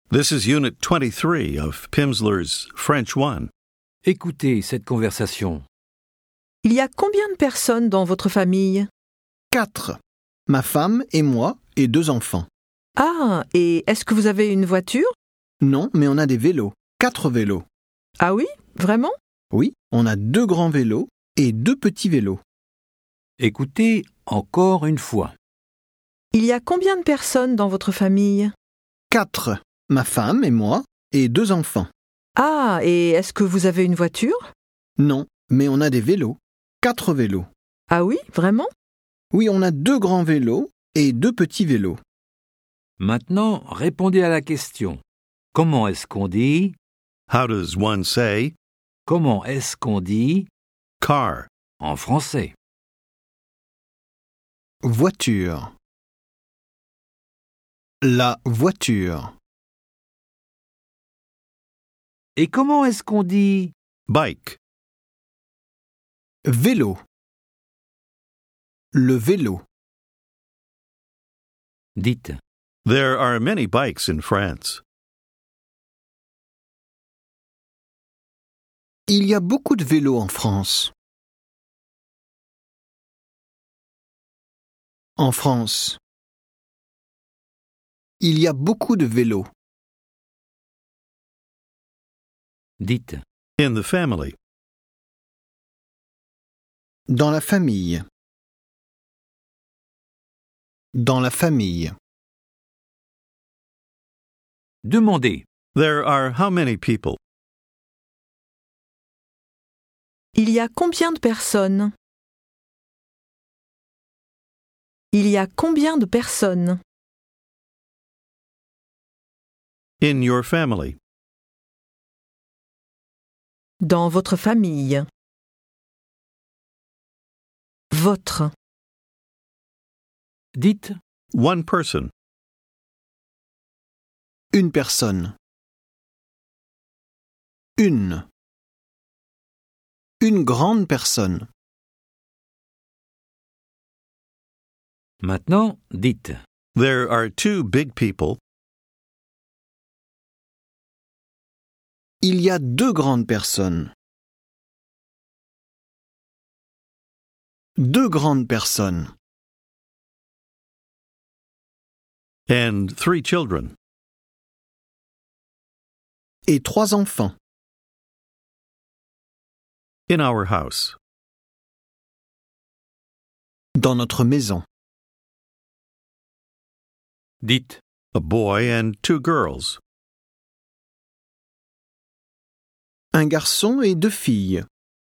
This is Unit 23 of Pimsleur's French 1. Écoutez cette conversation. Il y a combien de personnes dans votre famille? 4. Ma femme et moi et 2 enfants. Ah, et est-ce que vous avez une voiture? Non, mais on a des vélos. 4 vélos. Ah oui, vraiment? Oui, on a 2 grands vélos et 2 petits vélos. Écoutez encore une fois. Il y a combien de personnes dans votre famille? 4. Ma femme et moi et 2 enfants. Ah, et est-ce que vous avez une voiture? Non, mais on a des vélos. 4 vélos. Ah oui, vraiment? Oui, on a 2 grands vélos et 2 petits vélos. Maintenant, répondez à la question. Comment est-ce qu'on dit? How does one say Comment est-ce qu'on dit car? en français? Voiture. La voiture. Et comment est-ce qu'on dit Bike. Vélo. Le vélo. Dites. There are many bikes in France. Il y a beaucoup de vélos en France. En France. Il y a beaucoup de vélos. Dites. In the family. Dans la famille. Dans la famille. Demandez. There are how many people? Il y a combien de personnes? Il y a combien de personnes? In your family. Dans votre famille. Votre. Dites. One person. Une personne. Une. Une grande personne. Maintenant, dites. There are 2 big people. Il y a 2 grandes personnes. 2 grandes personnes. And 3 children. Et 3 enfants. In our house. Dans notre maison. Dites. A boy and 2 girls. Un garçon et 2 filles.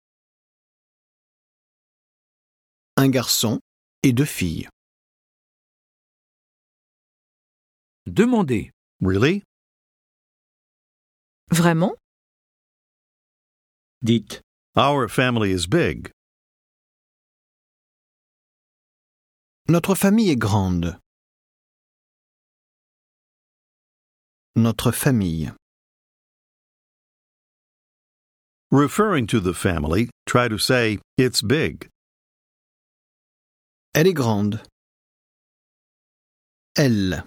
Un garçon et 2 filles. Demandez. Really? Vraiment? Dites. Our family is big. Notre famille est grande. Notre famille. Referring to the family, try to say, it's big. Elle est grande. Elle.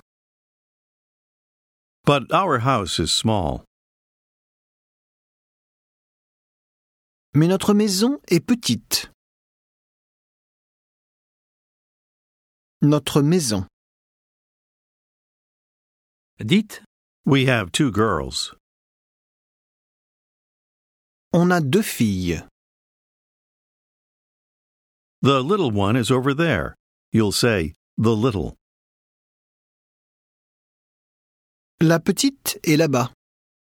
But our house is small. Mais notre maison est petite. Notre maison. Dites. We have 2 girls. On a 2 filles. The little one is over there. You'll say, the little. La petite est là-bas.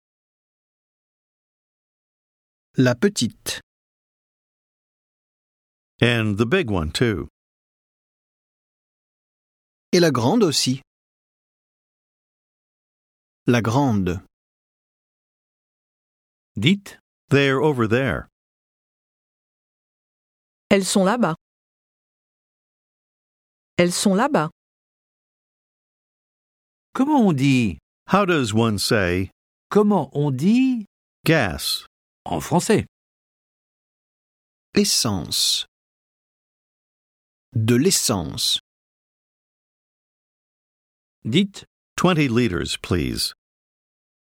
La petite. And the big one, too. Et la grande aussi. La grande. Dites. They're over there. Elles sont là-bas. Elles sont là-bas. Comment on dit? How does one say Comment on dit gas? en français? Essence. De l'essence. Dites. 20 liters, please.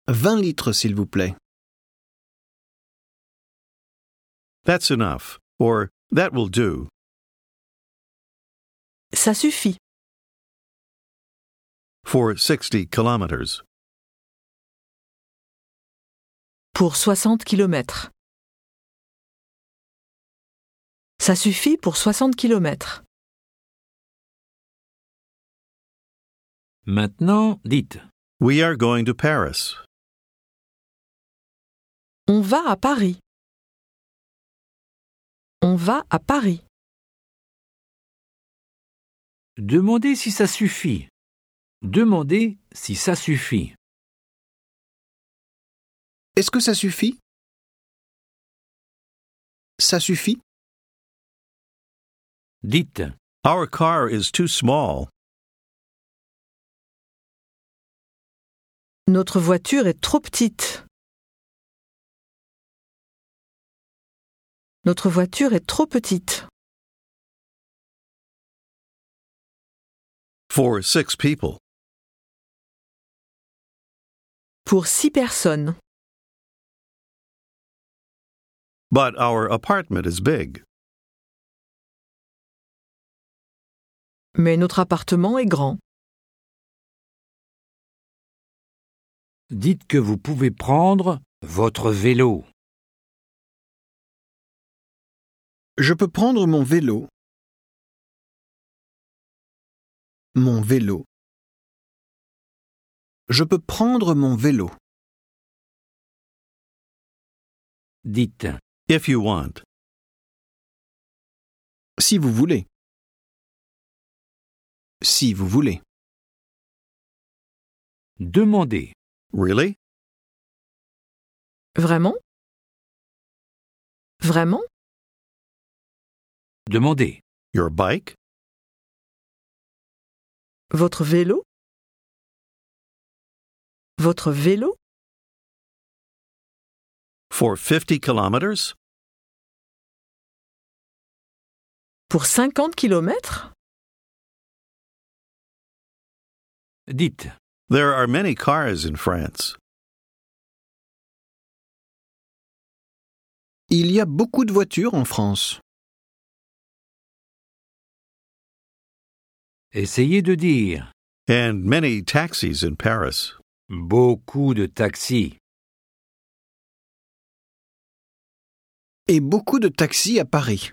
20 litres, s'il vous plaît. That's enough. Or, that will do. Ça suffit. For 60 kilometers. Pour 60 kilomètres. Ça suffit pour 60 kilomètres. Maintenant, dites. We are going to Paris. On va à Paris. On va à Paris. Demandez si ça suffit. Demandez si ça suffit. Est-ce que ça suffit? Ça suffit? Dites. Our car is too small. Notre voiture est trop petite. Notre voiture est trop petite. For 6 people. Pour 6 personnes. But our apartment is big. Mais notre appartement est grand. Dites que vous pouvez prendre votre vélo. Je peux prendre mon vélo. Mon vélo. Je peux prendre mon vélo. Dites. If you want. Si vous voulez. Si vous voulez. Demandez. Really? Vraiment? Vraiment? Demandez. Your bike? Votre vélo? Votre vélo? For 50 kilometers? Pour 50 kilomètres? Dites. There are many cars in France. Il y a beaucoup de voitures en France. Essayez de dire. And many taxis in Paris. Beaucoup de taxis. Et beaucoup de taxis à Paris.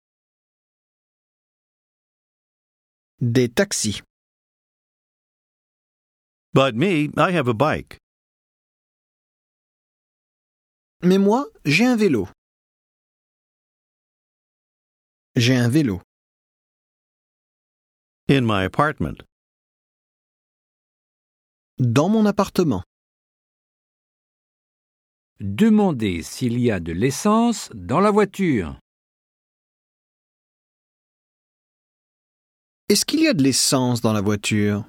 Des taxis. But me, I have a bike. Mais moi, j'ai un vélo. J'ai un vélo. In my apartment. Dans mon appartement. Demandez s'il y a de l'essence dans la voiture. Est-ce qu'il y a de l'essence dans la voiture?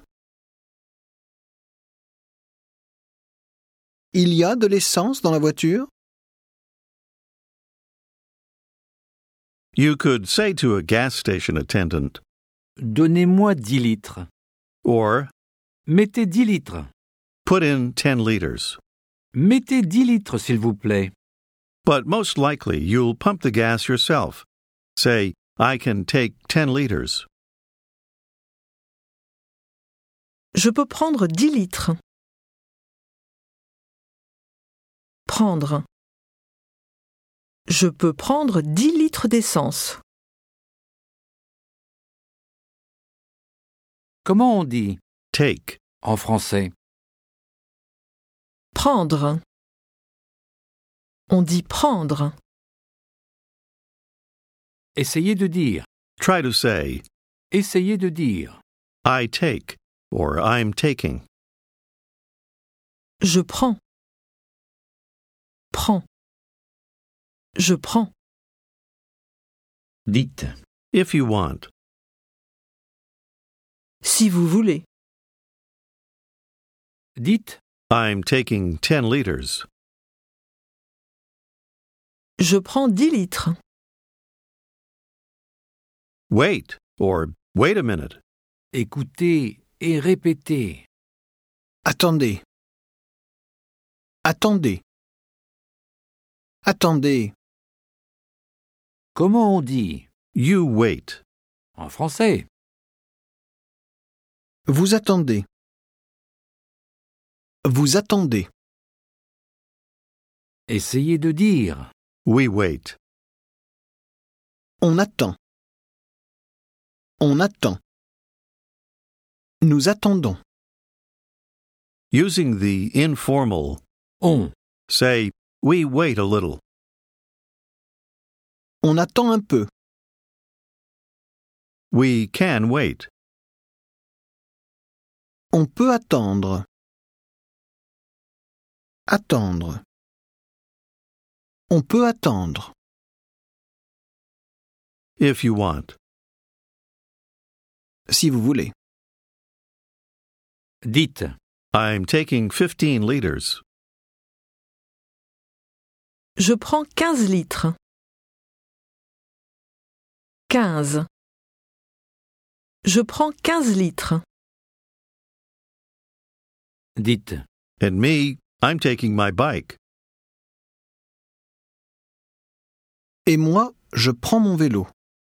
Il y a de l'essence dans la voiture? You could say to a gas station attendant, Donnez-moi 10 litres. or Mettez 10 litres. put in 10 liters. Mettez 10 litres, s'il vous plaît. But most likely you'll pump the gas yourself. Say, I can take 10 liters. Je peux prendre 10 litres. Prendre. Je peux prendre 10 litres d'essence. Comment on dit Take. en français? Prendre. On dit prendre. Essayez de dire. Try to say, Essayez de dire. I take, or I'm taking. Je prends. Prends. Je prends. Dites. If you want. Si vous voulez. Dites. I'm taking 10 liters. Je prends 10 litres. Wait, or wait a minute. Écoutez et répétez. Attendez. Attendez. Attendez. Comment on dit You wait. en français? Vous attendez. Vous attendez. Essayez de dire. We wait. On attend. On attend. Nous attendons. Using the informal, On. say, we wait a little. On attend un peu. We can wait. On peut attendre. Attendre. On peut attendre. If you want. Si vous voulez. Dites. I'm taking 15 liters. Je prends 15 litres. 15. Je prends 15 litres. Dites. And me, I'm taking my bike. Et moi, je prends mon vélo.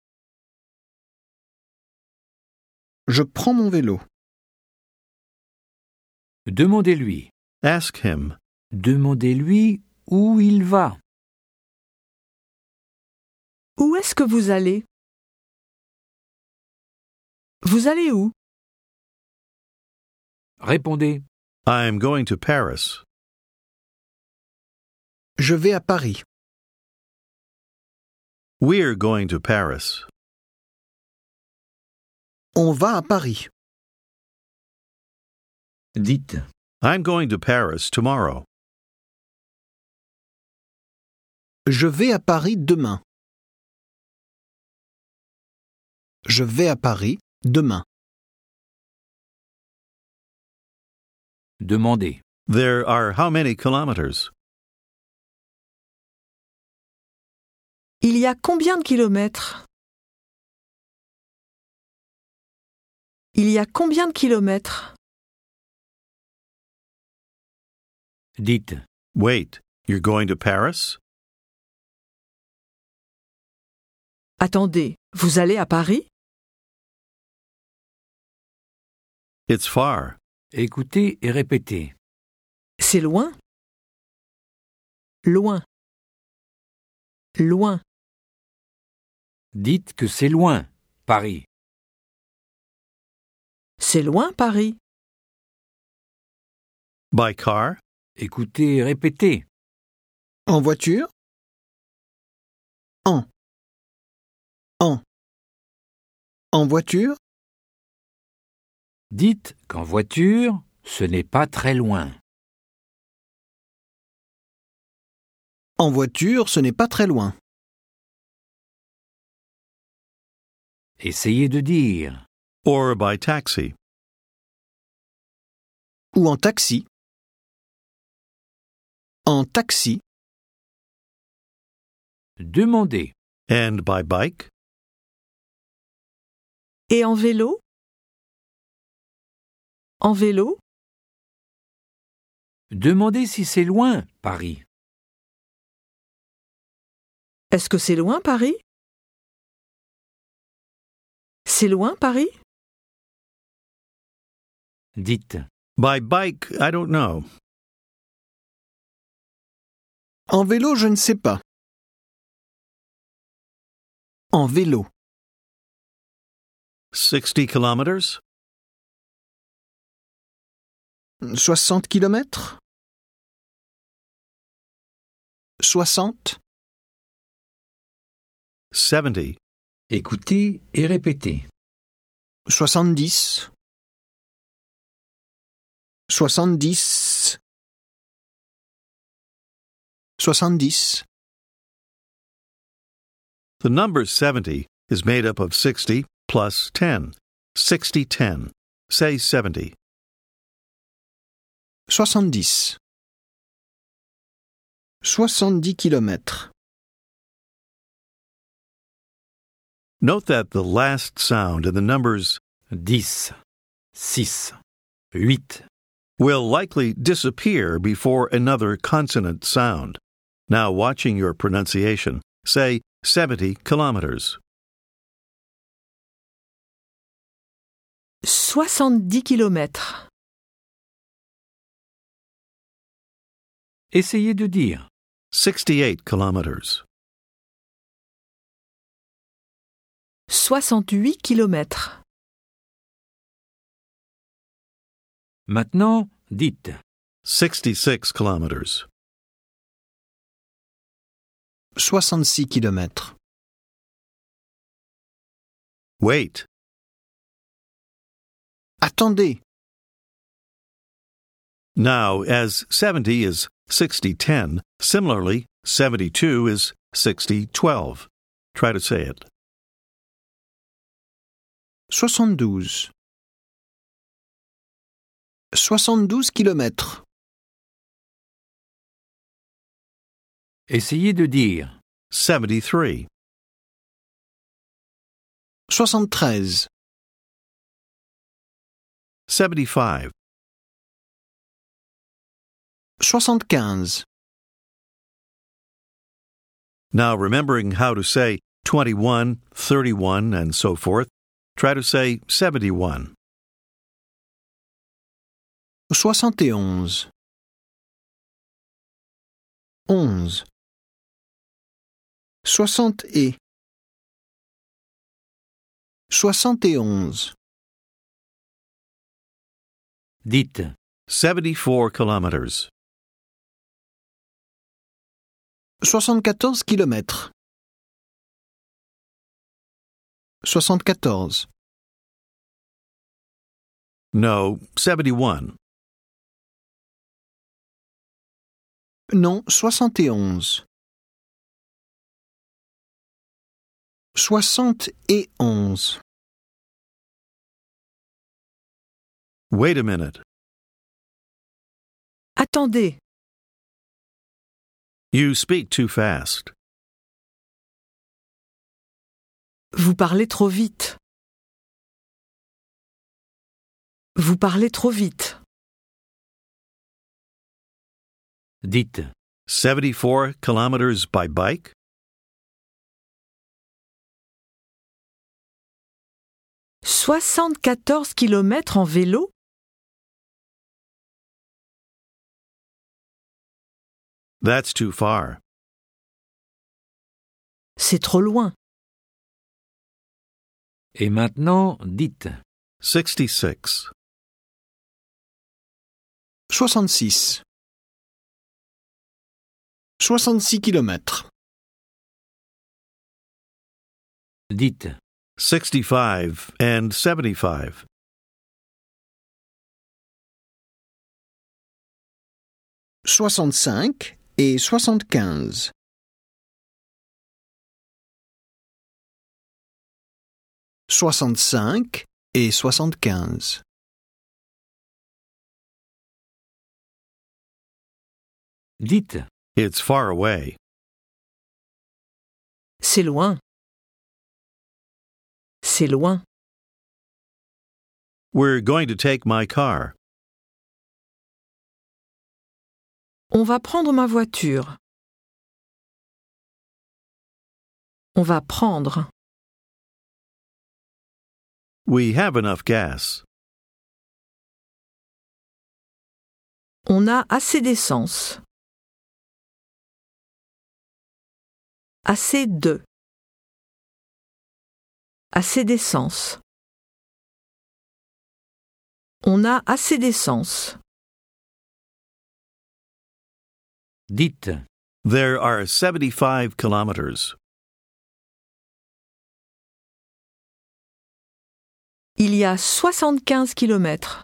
Je prends mon vélo. Demandez-lui. Ask him. Demandez-lui où il va. Où est-ce que vous allez? Vous allez où? Répondez. I'm going to Paris. Je vais à Paris. We're going to Paris. On va à Paris. Dites. I'm going to Paris tomorrow. Je vais à Paris demain. Je vais à Paris demain. Demandez. There are how many kilometers? Il y a combien de kilomètres? Il y a combien de kilomètres? Dites. Wait, you're going to Paris? Attendez, vous allez à Paris? It's far. Écoutez et répétez. C'est loin. Loin. Loin. Dites que c'est loin, Paris. C'est loin, Paris. By car? Écoutez et répétez. En voiture? En. En. En voiture? Dites qu'en voiture, ce n'est pas très loin. En voiture, ce n'est pas très loin. Essayez de dire. Or by taxi? Ou en taxi. En taxi. Demandez. And by bike? Et en vélo? En vélo? Demandez si c'est loin, Paris. Est-ce que c'est loin, Paris? C'est loin, Paris? Dites. By bike, I don't know. En vélo, je ne sais pas. En vélo. 60 kilometers? 60 kilomètres? 60? 70. Écoutez et répétez. 70? 70? 70? The number 70 is made up of 60 plus 10. 60, 10. Say 70. 70. 70 kilomètres. Note that the last sound in the numbers 10, 6, 8, will likely disappear before another consonant sound. Now, watching your pronunciation, say 70 kilometers. 70 kilomètres. Essayez de dire. 68 kilometers. 68 kilomètres. Maintenant, dites. 66 kilometers. 66 kilomètres. Wait. Attendez. Now, as 70 is 60-10, similarly, 72 is 60-12. Try to say it. 72. 72 kilomètres. Essayez de dire. 73. 73. 75. 75. Now, remembering how to say 21, 31, and so forth, try to say 71. 71. 11. 60 et 71. Dites. 74 kilometers. 74 kilomètres. 74. No, 71. Non, 71. 71. Wait a minute. Attendez. You speak too fast. Vous parlez trop vite. Vous parlez trop vite. Dites. 74 kilometers by bike? 74 kilomètres en vélo? That's too far. C'est trop loin. Et maintenant, dites. 66. 66. 66 kilomètres. Dites. 65 and 75. 65 et 75. 65 et 75. Dites. It's far away. C'est loin. C'est loin. We're going to take my car. On va prendre ma voiture. On va prendre. We have enough gas. On a assez d'essence. Assez de. Assez d'essence. On a assez d'essence. Dites. There are 75 kilometers. Il y a 75 kilomètres.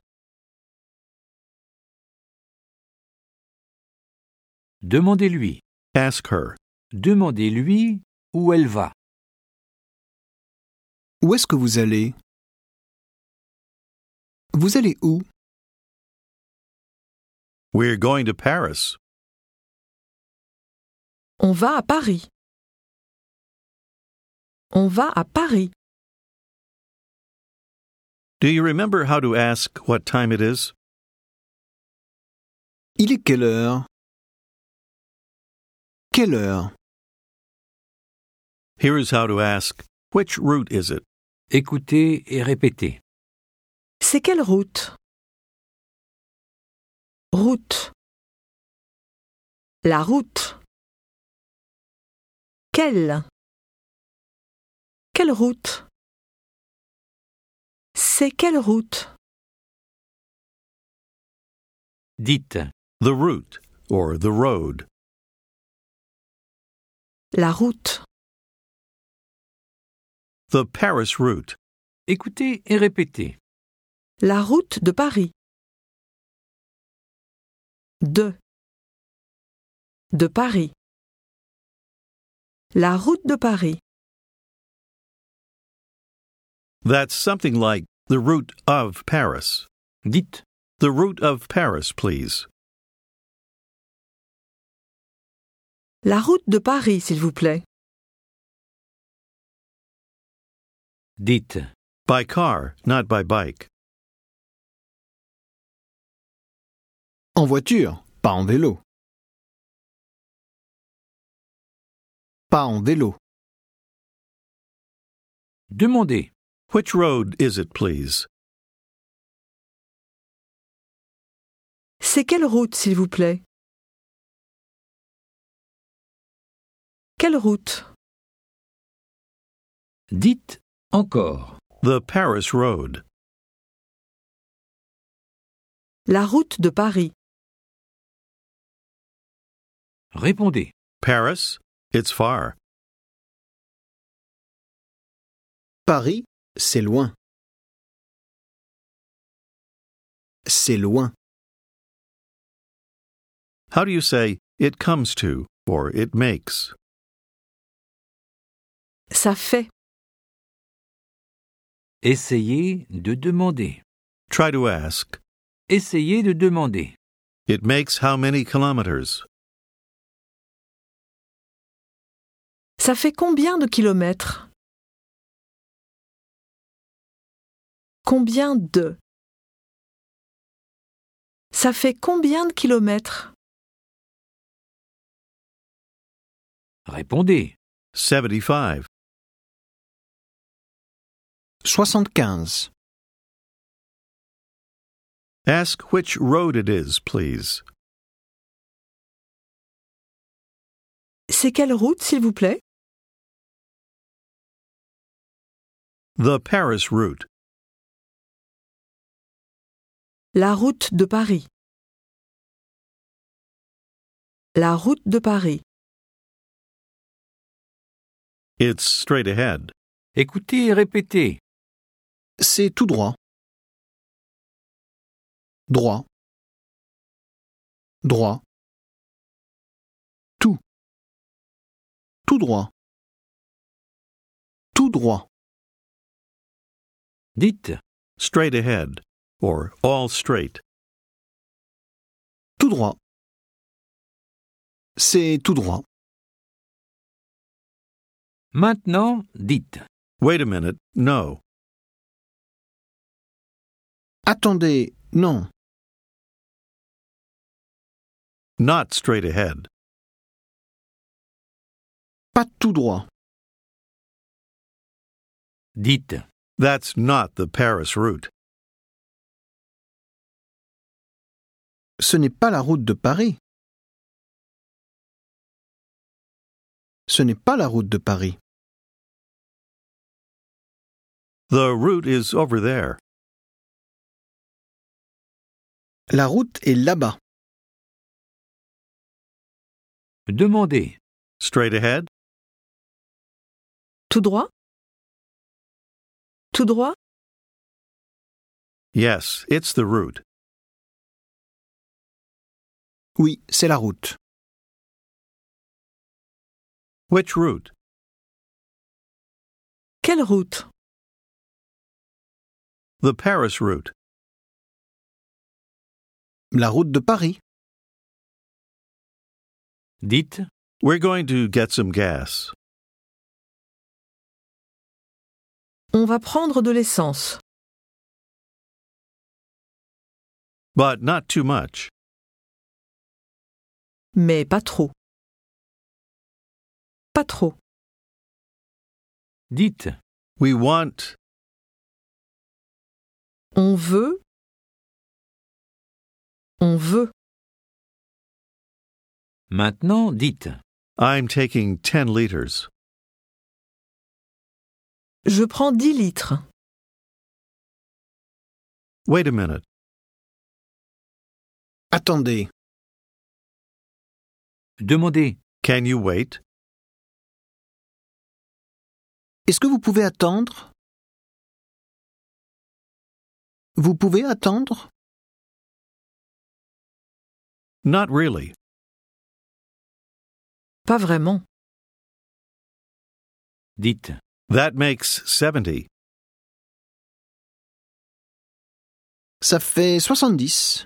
Demandez-lui. Ask her. Demandez-lui où elle va. Où est-ce que vous allez? Vous allez où? We're going to Paris. On va à Paris. On va à Paris. Do you remember how to ask what time it is? Il est quelle heure? Quelle heure? Here is how to ask, which route is it? Écoutez et répétez. C'est quelle route? Route. La route. Quelle? Quelle route? C'est quelle route? Dites. The route, or the road. La route. The Paris route. Écoutez et répétez. La route de Paris. De Paris. La route de Paris. That's something like the route of Paris. Dites. The route of Paris, please. La route de Paris, s'il vous plaît. Dites. By car, not by bike. En voiture, pas en vélo. Pas en vélo. Demandez. Which road is it, please? C'est quelle route, s'il vous plaît? Quelle route? Dites encore. The Paris road. La route de Paris. Répondez. Paris? It's far. Paris, c'est loin. C'est loin. How do you say it comes to or it makes? Ça fait. Essayez de demander. Try to ask. Essayez de demander. It makes how many kilometers? Ça fait combien de kilomètres? Combien de? Ça fait combien de kilomètres? Répondez. 75. 75. Ask which road it is, please. C'est quelle route, s'il vous plaît? The Paris route. La route de Paris. La route de Paris. It's straight ahead. Écoutez et répétez. C'est tout droit. Droit. Droit. Tout. Tout droit. Tout droit. Dites. Straight ahead, or all straight. Tout droit. C'est tout droit. Maintenant, dites. Wait a minute, no. Attendez, non. Not straight ahead. Pas tout droit. Dites. That's not the Paris route. Ce n'est pas la route de Paris. Ce n'est pas la route de Paris. The route is over there. La route est là-bas. Demandez. Straight ahead? Tout droit? Tout droit? Yes, it's the route. Oui, c'est la route. Which route? Quelle route? The Paris route. La route de Paris. Dites. We're going to get some gas. On va prendre de l'essence. But not too much. mais pas trop. Pas trop. Dites. We want. On veut. On veut. Maintenant, dites. I'm taking 10 liters. Je prends 10 litres. Wait a minute. Attendez. Demandez. Can you wait? Est-ce que vous pouvez attendre? Vous pouvez attendre? Not really. Pas vraiment. Dites. That makes 70. Ça fait 70.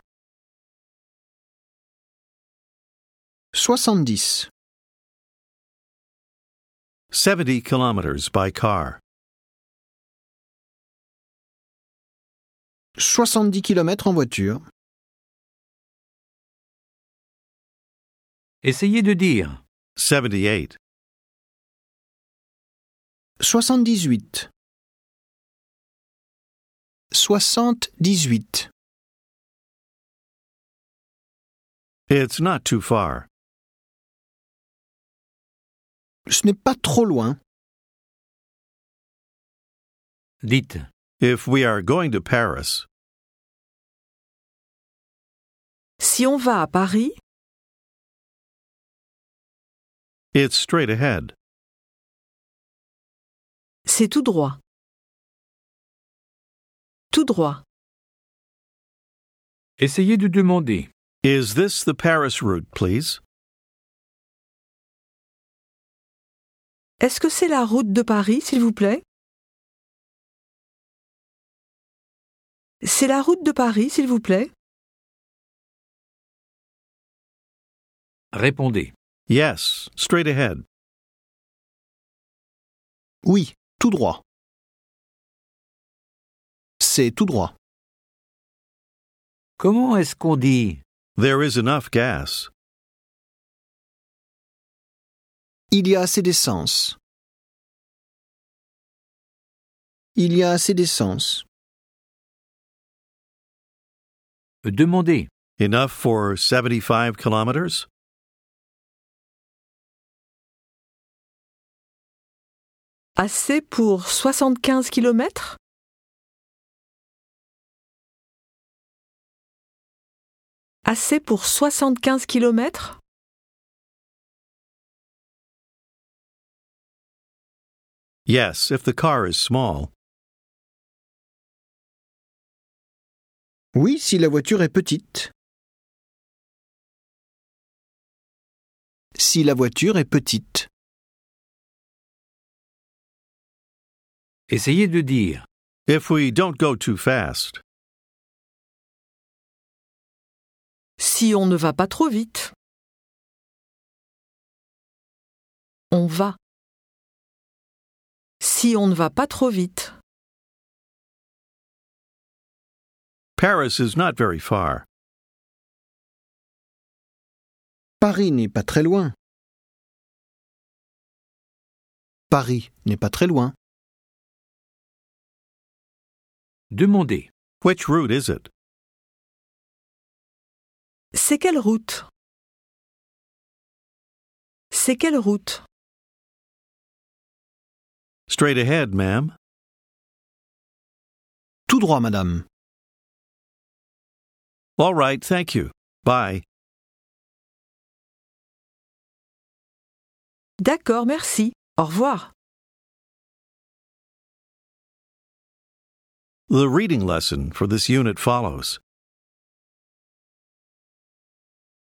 70. 70 kilometers by car. 70 km en voiture. Essayez de dire. 78. 78. 78. It's not too far. Ce n'est pas trop loin. Dites. If we are going to Paris, Si on va à Paris, it's straight ahead. c'est tout droit. Tout droit. Essayez de demander. Is this the Paris route, please? Est-ce que c'est la route de Paris, s'il vous plaît? C'est la route de Paris, s'il vous plaît? Répondez. Yes, straight ahead. Oui, tout droit. C'est tout droit. Comment est-ce qu'on dit? There is enough gas. Il y a assez d'essence. Il y a assez d'essence. Demandez. Enough for 75 kilometers? Assez pour 75 kilomètres? Assez pour 75 kilomètres? Yes, if the car is small. Oui, si la voiture est petite. Si la voiture est petite. Essayez de dire. If we don't go too fast. Si on ne va pas trop vite. On va. Si on ne va pas trop vite. Paris is not very far. Paris n'est pas très loin. Paris n'est pas très loin. Demandez. Which route is it? C'est quelle route? C'est quelle route? Straight ahead, ma'am. Tout droit, madame. All right, thank you. Bye. D'accord, merci. Au revoir. The reading lesson for this unit follows.